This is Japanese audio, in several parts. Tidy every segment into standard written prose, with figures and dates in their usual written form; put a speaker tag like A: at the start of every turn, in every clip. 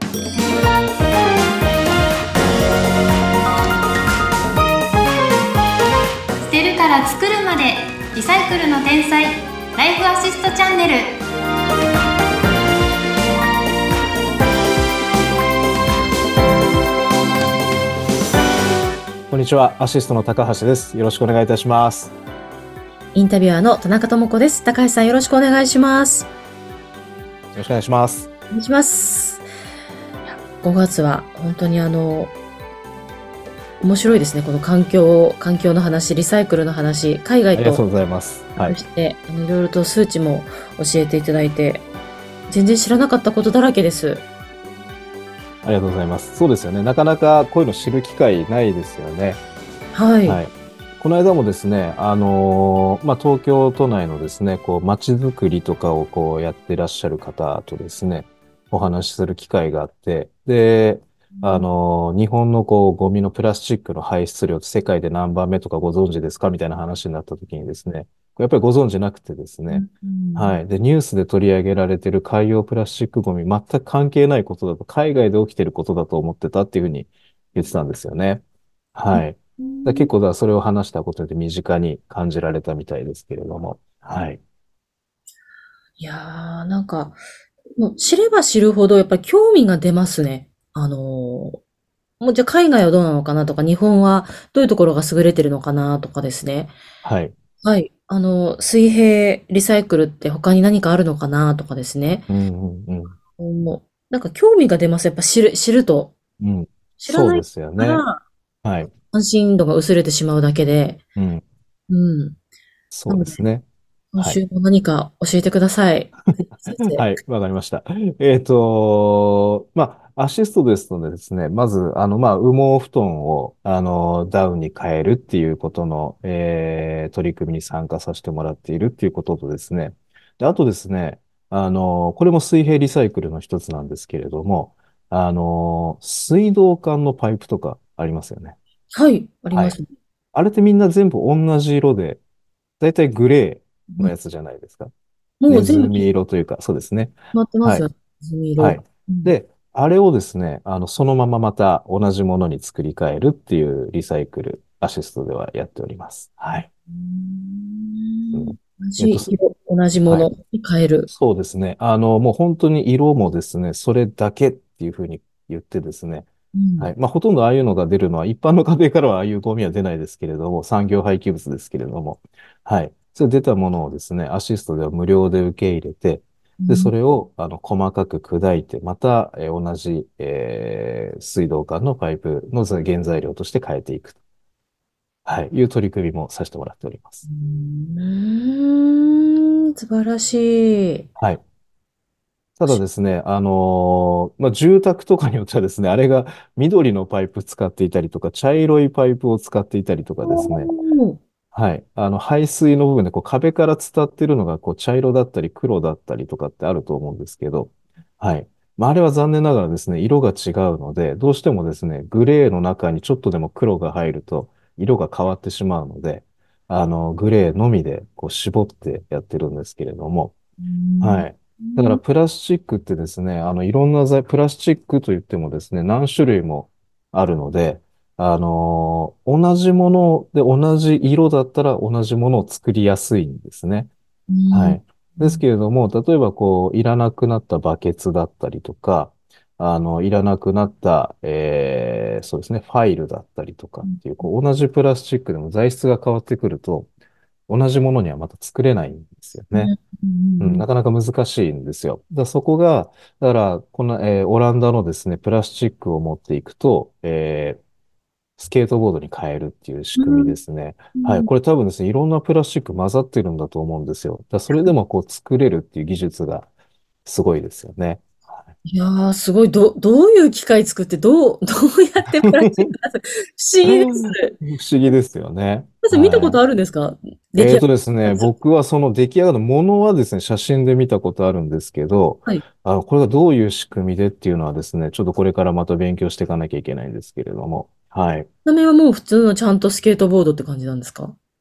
A: 捨てるから作るまで、リサイクルの天才、ライフアシストチャンネル。
B: こんにちは、アシストの高橋です。よろしくお願いいたします。
C: インタビュアーの田中智子です。高橋さん、よろしくお願いします。
B: よろしくお願いします。
C: お願いします。5月は本当に面白いですね。この環境の話、リサイクルの話、海外と。
B: ありがとうございます。
C: そしていろいろと数値も教えていただいて、全然知らなかったことだらけです。
B: ありがとうございます。そうですよね。なかなかこういうの知る機会ないですよね。
C: はい。
B: この間もですね、東京都内のですね、街づくりとかをやってらっしゃる方とですね、お話しする機会があって、で、日本のゴミのプラスチックの排出量って世界で何番目とかご存知ですかみたいな話になった時にですね、やっぱりご存知なくてですね、で、ニュースで取り上げられている海洋プラスチックゴミ、全く関係ないことだと、海外で起きていることだと思ってたっていうふうに言ってたんですよね。結構それを話したことで身近に感じられたみたいですけれども。
C: いやー、もう知れば知るほどやっぱり興味が出ますね。もうじゃあ海外はどうなのかなとか、日本はどういうところが優れてるのかなとかですね。
B: はい。
C: はい。水平リサイクルって他に何かあるのかなとかですね。もう、興味が出ます。やっぱ知ると。知らない
B: そうですよね。
C: から
B: はい。
C: 関心度が薄れてしまうだけで。うん。
B: そう
C: なので、
B: ですね。
C: 今週も何か教えてください。先生。
B: はい、わかりました。アシストですのでですね、まず、羽毛布団を、ダウンに変えるっていうことの、取り組みに参加させてもらっているっていうこととですね、で、あとですね、これも水平リサイクルの一つなんですけれども、水道管のパイプとかありますよね。
C: はい、あり
B: はい。
C: ます。
B: あれってみんな全部同じ色で、だいたいグレー
C: うん、
B: のやつじゃないですか。ネズ
C: もう全部決
B: ミ色というか、そうですね。
C: まってま
B: はい。
C: すよね。水色。
B: はい。
C: うん。
B: で、あれをですね、そのまままた同じものに作り変えるっていうリサイクルアシストではやっております。はい。
C: うーん。
B: うん。
C: 同
B: えっと、す
C: じ色、同じも
B: はい。
C: のに変える。
B: そうですね。もう本当に色もですね、それだけっていうふうに言ってですね、
C: うん。
B: はい。ほとんどああいうのが出るのは、一般の家庭からはああいうゴミは出ないですけれども、産業廃棄物ですけれども、はい。それ出たものをですね、アシストでは無料で受け入れて、で、そ
C: うん。
B: れを細かく砕いて、また、同じ、水道管のパイプの原材料として変えていくと、はい、いう取り組みもさせてもらっておりま
C: う
B: す。
C: ーん、素晴らしい。
B: はい。ただですね、住宅とかによってはですね、あれが緑のパイプ使っていたりとか、茶色いパイプを使っていたりとかですね、
C: おー。
B: はい。排水の部分で壁から伝っているのが茶色だったり黒だったりとかってあると思うんですけど、はい。あれは残念ながらですね、色が違うので、どうしてもですね、グレーの中にちょっとでも黒が入ると色が変わってしまうので、グレーのみで絞ってやってるんですけれども、
C: うん。
B: はい。だからプラスチックってですね、いろんなプラスチックといってもですね、何種類もあるので、同じもので同じ色だったら同じものを作りやすいんですね。
C: うん。
B: はい。ですけれども、例えばいらなくなったバケツだったりとか、いらなくなった、そうですね、ファイルだったりとかっていう、同じプラスチックでも材質が変わってくると、同じものにはまた作れないんですよね。
C: うん。うん。
B: なかなか難しいんですよ。そこが、だから、オランダのですね、プラスチックを持っていくと、スケートボードに変えるっていう仕組み
C: うん。
B: ですね。はい。
C: うん。
B: これ多分ですね、いろんなプラスチック混ざってるんだと思うんですよ。それでも作れるっていう技術がすごいですよね。はい。
C: いやー、すごい。どういう機械作って、どうやってプラスチック出す、不思議です。
B: 不思議ですよね。
C: まず見たこと
B: はい。
C: あるんですか？出来上が
B: ですね、
C: ったやつ。
B: 僕はその出来上がるものはですね、写真で見たことあるんですけど、
C: はい。
B: これがどういう仕組みでっていうのはですね、ちょっとこれからまた勉強していかなきゃいけないんですけれども、はい。
C: 見た目はもう普通のちゃんとスケートボードって感じなんですか？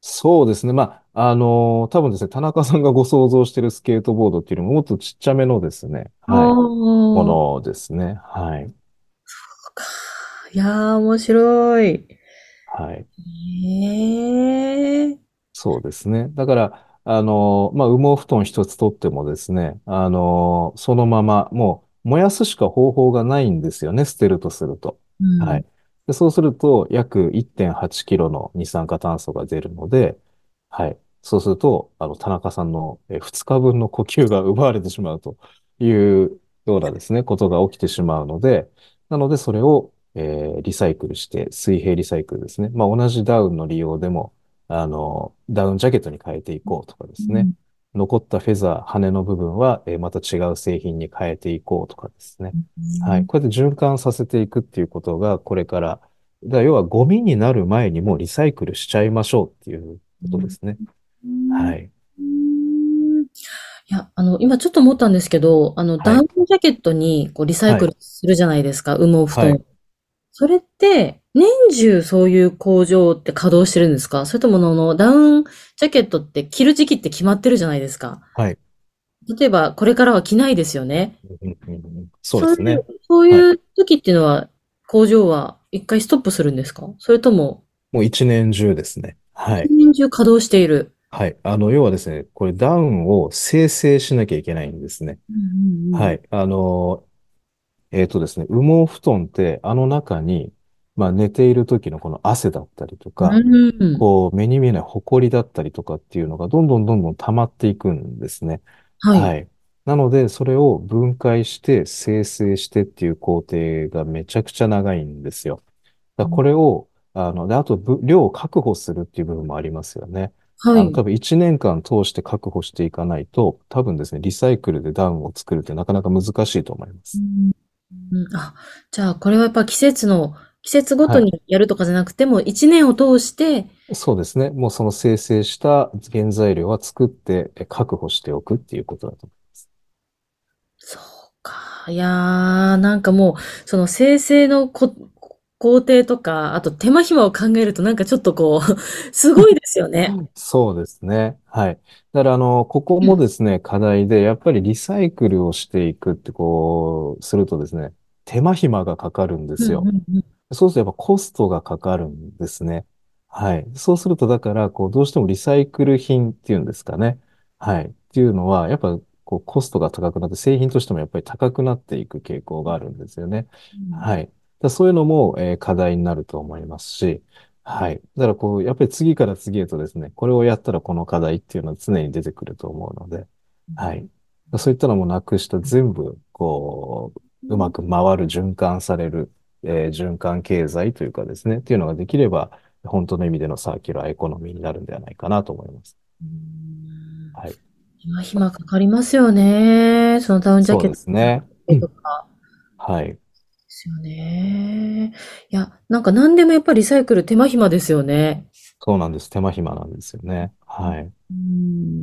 B: そうですね。多分ですね、田中さんがご想像しているスケートボードっていうよりももっとちっちゃめのですね、
C: あ
B: はい、も
C: あ、
B: のですね。はい。
C: そっか。いやー、面白い。
B: はい。
C: ええ、
B: そうですね。だから、羽毛布団一つとってもですね、そのまま、もう燃やすしか方法がないんですよね、捨てるとすると。
C: うん。
B: はい。で、そうすると、約1.8キロの二酸化炭素が出るので、はい。そうすると、田中さんの2日分の呼吸が奪われてしまうというようなですね、ことが起きてしまうので、なので、それを、リサイクルして、水平リサイクルですね。同じダウンの利用でも、ダウンジャケットに変えていこうとかですね。
C: うん。
B: 残ったフェザー、羽の部分は、また違う製品に変えていこうとかですね。はい。こうやって循環させていくっていうことが、これから、要はゴミになる前にもうリサイクルしちゃいましょうっていうことですね。
C: うん。
B: はい。
C: いや、今ちょっと思ったんですけど、ダウン
B: はい。
C: ジャケットにこうリサイ
B: はい。
C: クルするじゃないですか、羽毛布団。
B: はい。
C: それって、年中そういう工場って稼働してるんですか？それともダウンジャケットって着る時期って決まってるじゃないですか。
B: はい。
C: 例えば、これからは着ないですよね。
B: そうですね。
C: そう
B: はい。
C: いう時っていうのは、工場は一回ストップするんですか？それとも、
B: もう一年中ですね。はい。
C: 一年中稼働している。
B: はい。要はですね、これダウンを生成しなきゃいけないんですね。
C: うん
B: はい。ですね、羽毛布団ってあの中に、寝ている時のこの汗だったりと
C: うん
B: か、
C: うん。うん。
B: こう目に見えない埃だったりとかっていうのがどんどんどんどん溜まっていくんですね。
C: はい。
B: はい。なので、それを分解して生成してっていう工程がめちゃくちゃ長いんですよ。だからこれを、あと量を確保するっていう部分もありますよね。
C: はい。
B: 多分1年間通して確保していかないと、多分ですね、リサイクルでダウンを作るってなかなか難しいと思います。
C: うん。うん、あ、じゃあ、これはやっぱ季節ごと
B: はい。
C: にやるとかじゃなくても、一年を通して、
B: そうですね。もうその生成した原材料は作って確保しておくっていうことだと思います。
C: そうか。いやー、なんかもう、その生成の工程とか、あと手間暇を考えるとなんかちょっとこう、すごいですよね。
B: そうですね。はい。だから、ここ
C: うん。
B: もですね、課題で、やっぱりリサイクルをしていくって、するとですね、手間暇がかかるんで
C: うんう
B: すよ。
C: んうん。
B: そうするとやっぱコストがかかるんですね。はい。そうすると、だから、どうしてもリサイクル品っていうんですかね。はい。っていうのは、やっぱ、コストが高くなって、製品としてもやっぱり高くなっていく傾向があるんですよね。
C: うん。
B: はい。そういうのも、課題になると思いますし、はい。だから、やっぱり次から次へとですね、これをやったらこの課題っていうのは常に出てくると思うので、はい。そういったのもなくした全部、うまく回る、循環される、循環経済というかですね、っていうのができれば、本当の意味でのサーキュラーエコノミーになるんではないかなと思います。
C: うん。
B: はい。
C: 手間暇かかりますよね。そのダウンジャ
B: そうで
C: ケット
B: すね。
C: とか。
B: はい。
C: ですよね。いや、なんか何でもやっぱりリサイクル手間暇ですよね。
B: そうなんです。手間暇なんですよね。はい。
C: うん。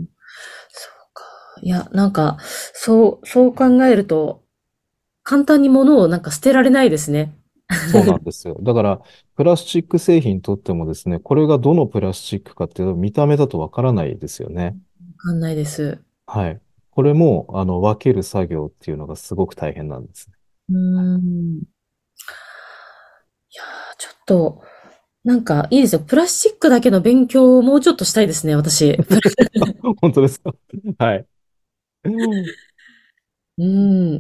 C: そうか。いや、なんか、そう考えると、簡単に物をなんか捨てられないですね。
B: そうなんですよ。だから、プラスチック製品にとってもですね、これがどのプラスチックかっていうと見た目だとわからないですよね。
C: わかんないです。
B: はい。これも、分ける作業っていうのがすごく大変なんですね。
C: うーん。いやー、ちょっと、なんかいいですよ。プラスチックだけの勉強をもうちょっとしたいですね、私。
B: 本当ですか？はい。うん
C: うん。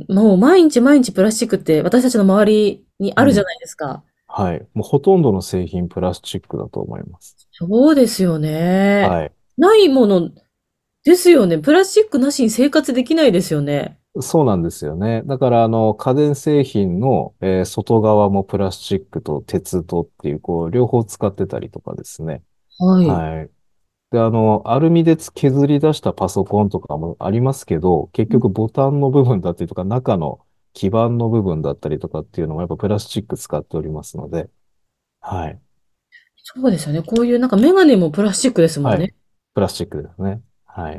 C: もう毎日毎日プラスチックって私たちの周りにあるじゃないですか。
B: はい。もうほとんどの製品プラスチックだと思います。
C: そうですよね。
B: はい。
C: ないものですよね。プラスチックなしに生活できないですよね。
B: そうなんですよね。だから、家電製品の、外側もプラスチックと鉄とっていう、両方使ってたりとかですね。
C: はい。
B: はい。で、アルミで削り出したパソコンとかもありますけど、結局ボタンの部分だったりとか、中の基板の部分だったりとかっていうのもやっぱプラスチック使っておりますので、はい。
C: そうですよね。こういうなんかメガネもプラスチックですもん
B: はい。
C: ね。
B: プラスチックですね。はい。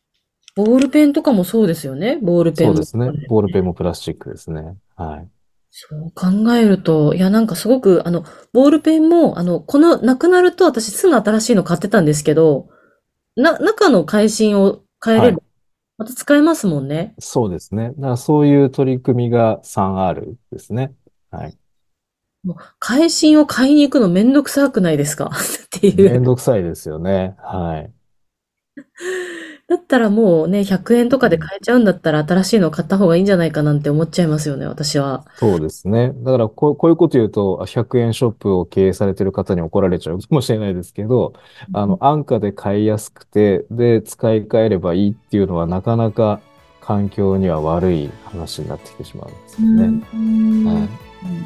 C: ボールペンとかもそうですよね。ボールペンも。
B: そうですね。ボールペンもプラスチックですね。はい。
C: そう考えると、いや、なんかすごく、ボールペンも、なくなると私すぐ新しいの買ってたんですけど、中の返芯を変えれば、
B: はい。
C: また使えますもんね。
B: そうですね。だからそういう取り組みが 3R ですね。はい。
C: もう、返芯を買いに行くのめんどくさくないですかっていう。
B: めんどくさいですよね。はい。
C: だったらもうね、100円とかで
B: うん、
C: 買えちゃうんだったら新しいの買った方がいいんじゃないかなんて思っちゃいますよね、私は。
B: そうですね。だからこういうこと言うと、100円ショップを経営されてる方に怒られちゃうかもしれないですけど、安価で買いやすくて、で、使い替えればいいっていうのはなかなか環境には悪い話になってきてしまうんです
C: う
B: よね。
C: ん。
B: はい。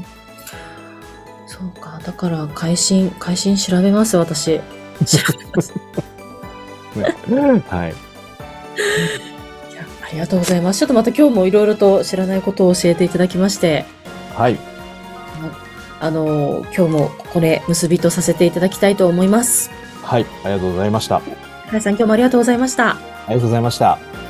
C: そうか。だから、会心調べます、私。調べます。
B: ね。はい。
C: いや、ありがとうございます。ちょっとまた今日もいろいろと知らないことを教えていただきまして、
B: はい。
C: 今日もここで結びとさせていただきたいと思います。
B: はい。ありがとうございました。あ
C: 高橋さん、今日もありがとうございました。
B: りがとうございました。